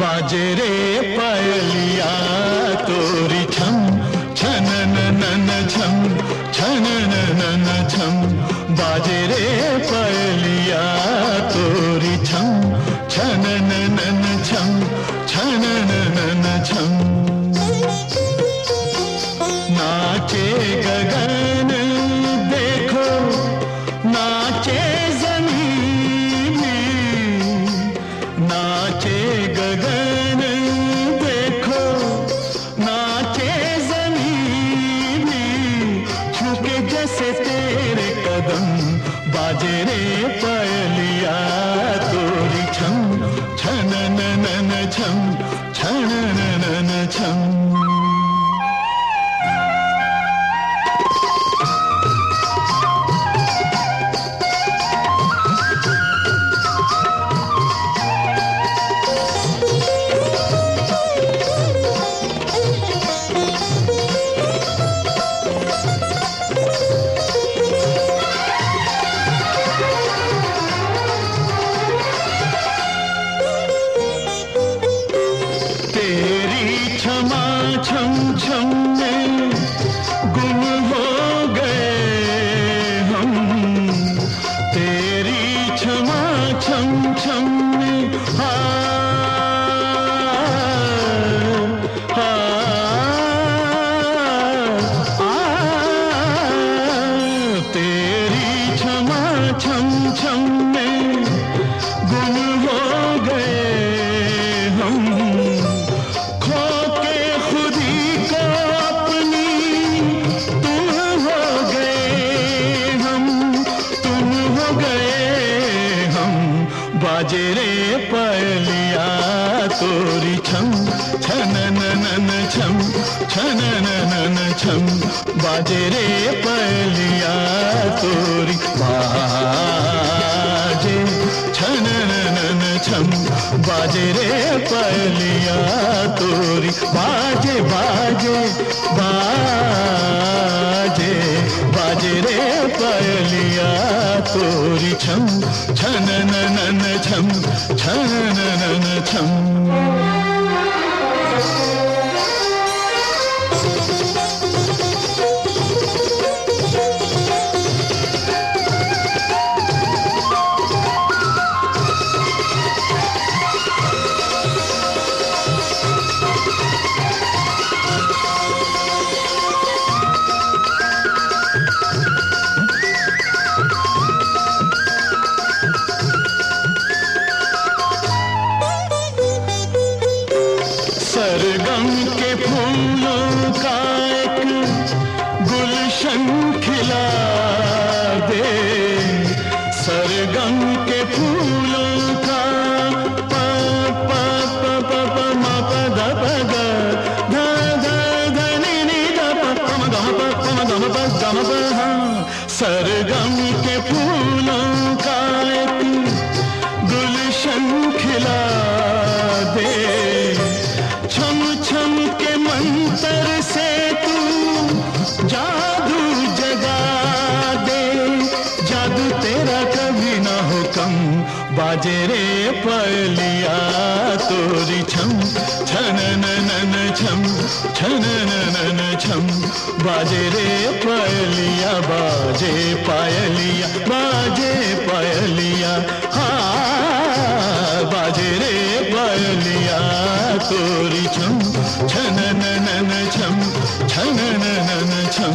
बाजे रे पायलिया तोरी छम छनन नन छम छनन नन छम बाजे रे पायलिया तोरी छम छनन नन छम छनन नन छम नाचे गगन देखो नाचे जमीन नाचे गगन देखो नाचे जमीन छुके जैसे तेरे कदम बाजे रे पायलिया तोरी छम छनन नन छम छनन नन छम छम छम में गुम हो गए हम तेरी क्षमा छम छम में तेरी क्षमा छम छम में गुम हो गए हम बाजे रे पायलिया तोरी छम छनन नन छम छनन नन छम बाजे रे पायलिया तोरी बाजे छनन नन छम बाजे रे पायलिया तोरी बाजे बाजे बाजे बाजे रे पायलिया तोरी छम छनन नन छम छनन नन छम सरगम के फूलों का एक गुलशन खिला दे सरगम के फूलों का प प प प प म प द प ग ध ध ध नि नि ध प प म ग म प प म ग म प ग म प हाँ सरगम के फूलों का एक गुलशन खिला दे छम छम के मंतर से तू जादू जगा दे जादू तेरा कभी ना हो कम बाजे रे पायलिया तोरी छम छनन नन छम छनन नन छम बाजे रे पायलिया बाजे पायलिया बाजे पायलिया हाँ बाजे रे पायलिया तोरी छम छनन नन छम छनन नन छम